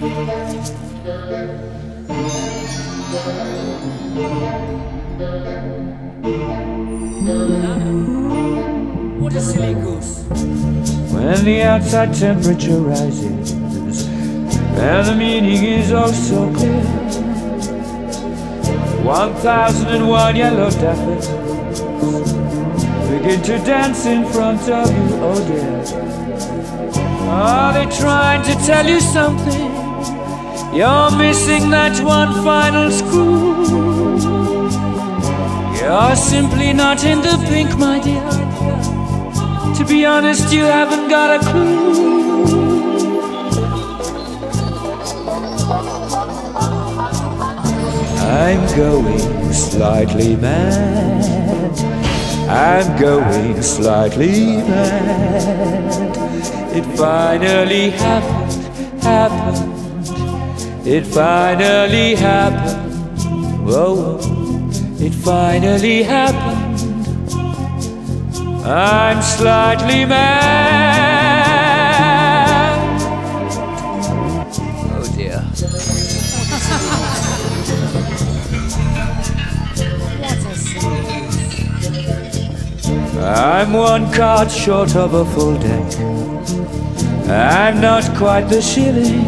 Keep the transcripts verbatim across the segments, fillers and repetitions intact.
What a silly goose. When the outside temperature rises and the meaning is oh so clear, one thousand and one yellow daffodils begin to dance in front of you, oh dear. Are they trying to tell you something? You're missing that one final screw. You're simply not in the pink, my dear. To be honest, you haven't got a clue. I'm going slightly mad. I'm going slightly mad. It finally happened, happened. It finally happened. Whoa, it finally happened. I'm slightly mad. Oh dear. I'm one card short of a full deck. I'm not quite the shilling.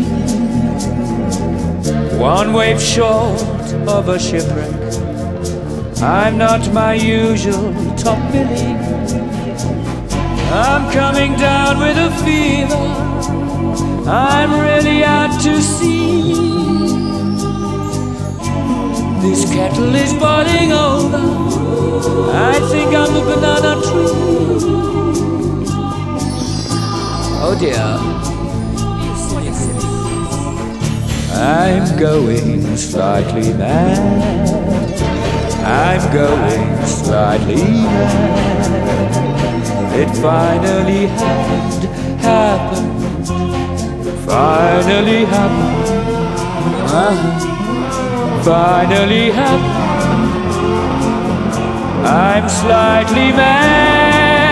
One wave short of a shipwreck. I'm not my usual top billing. I'm coming down with a fever. I'm really out to sea. This kettle is boiling over. I think I'm the banana tree. Oh dear. I'm going slightly mad. I'm going slightly mad. It finally happened, happened. Finally happened. Uh-huh. Finally happened. I'm slightly mad.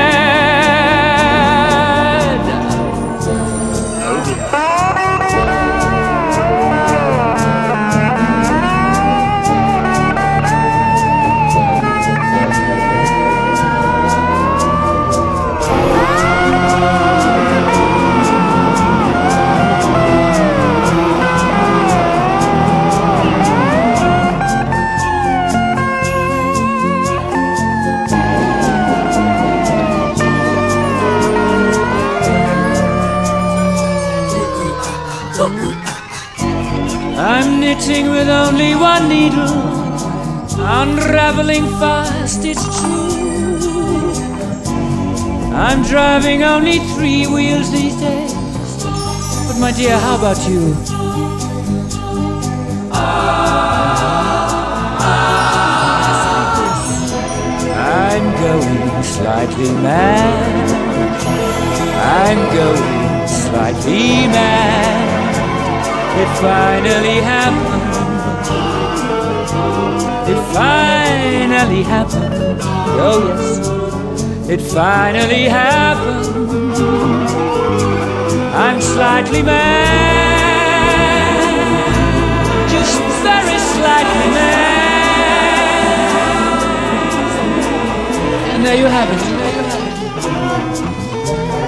I'm knitting with only one needle, unraveling fast, it's true. I'm driving only three wheels these days. But my dear, how about you? I'm going slightly mad. I'm going slightly mad. It finally happened. It finally happened. Oh yes, it finally happened. I'm slightly mad, just very slightly mad. And there you have it. There you have it.